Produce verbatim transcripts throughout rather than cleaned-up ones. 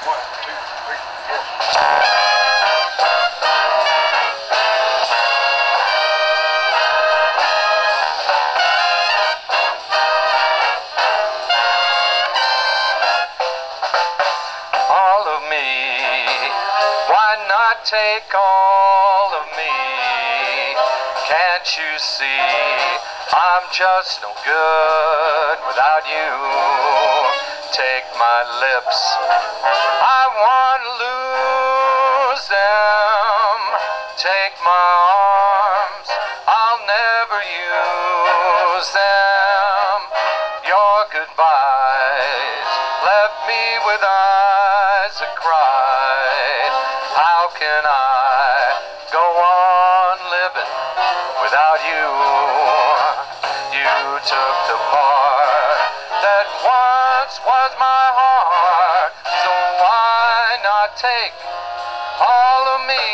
All of me, why not take all of me? Can't you see I'm just no good without you? Take my lips, I want to lose them. Take my arms, I'll never use them. Your goodbyes left me with eyes that cried. How can I go on living without you? You took the part that once was my heart, so why not take all of me?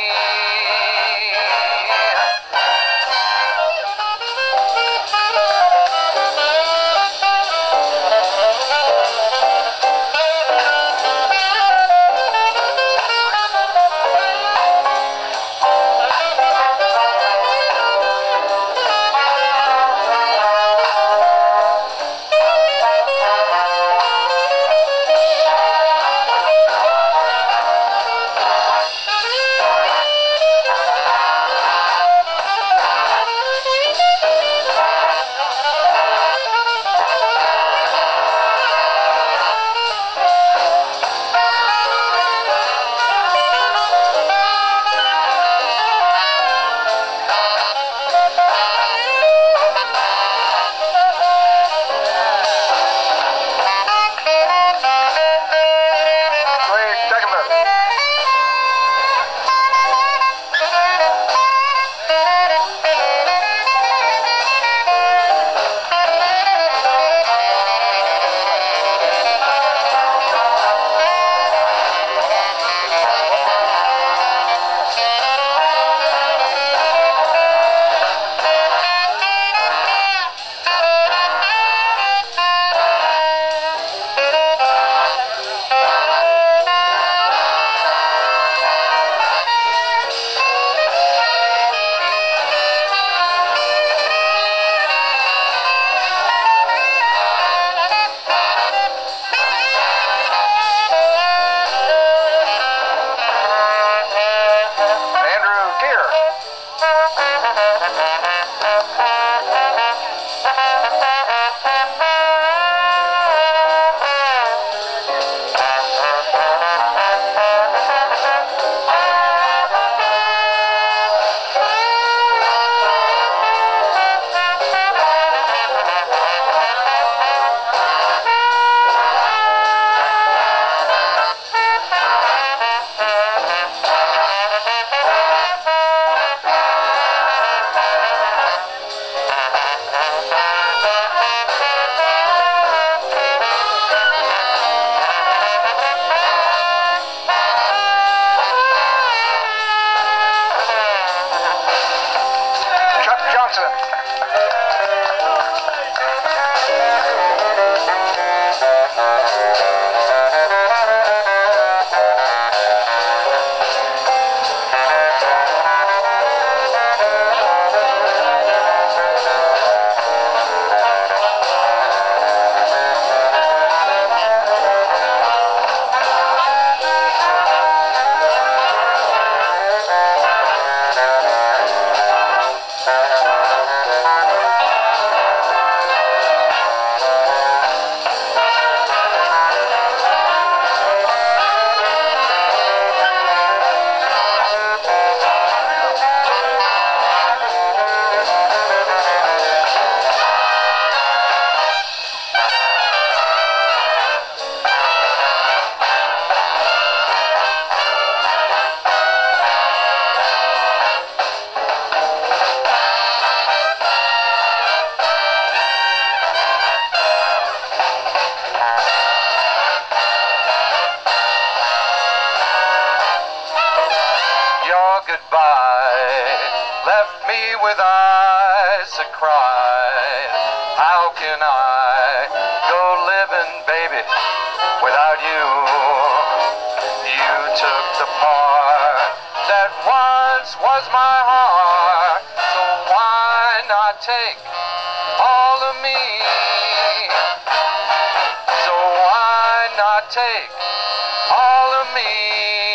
left me with eyes that cry. How can I go living, baby, without you? the part that once was my heart. So why not take all of me? So why not take all of me?